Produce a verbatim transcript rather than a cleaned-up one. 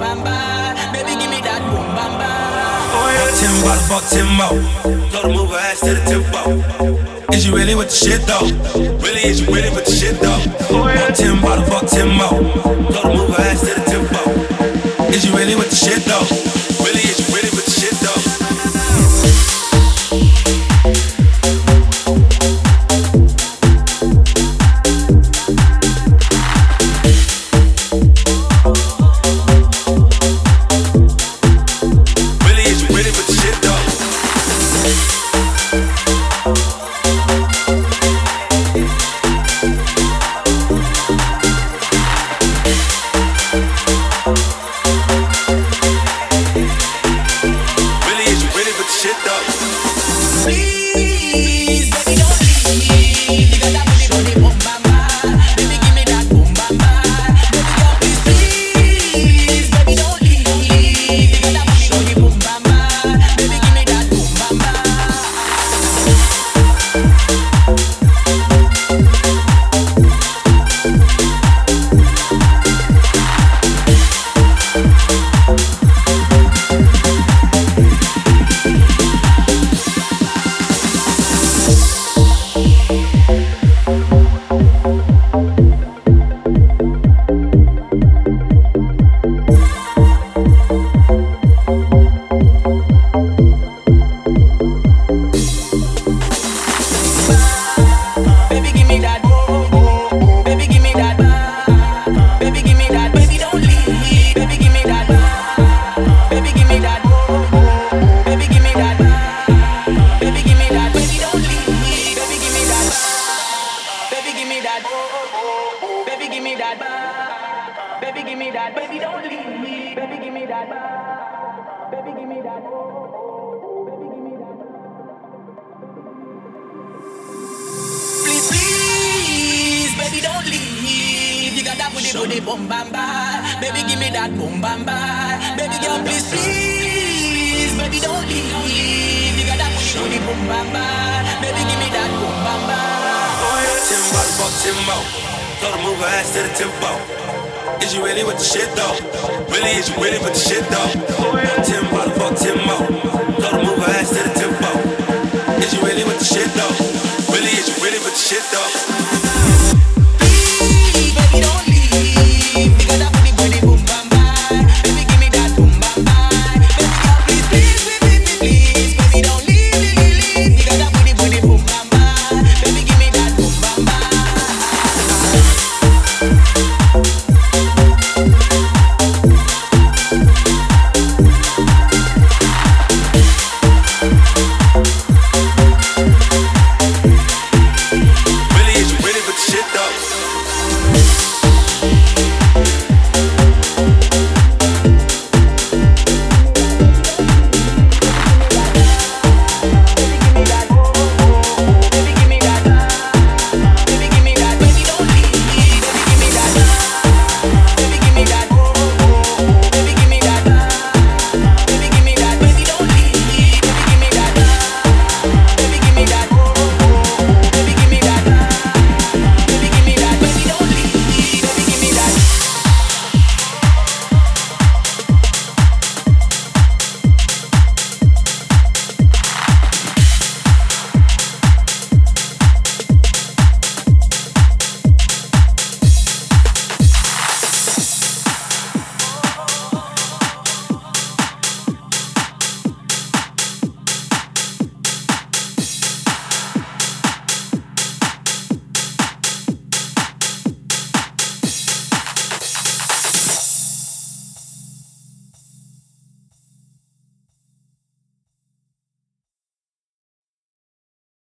bam bam. Baby, give me that boom bam bam. Bought ten bottles, bought ten more. Told her move her ass to the tempo. Is you really with the shit though? Really, is you really with the shit though? Bought ten bottles, bought ten more. Told her move her ass to the tempo. Is you really with the shit though? Really, is you really with the shit though? Is you really with the shit though? Really, is you really with the shit though?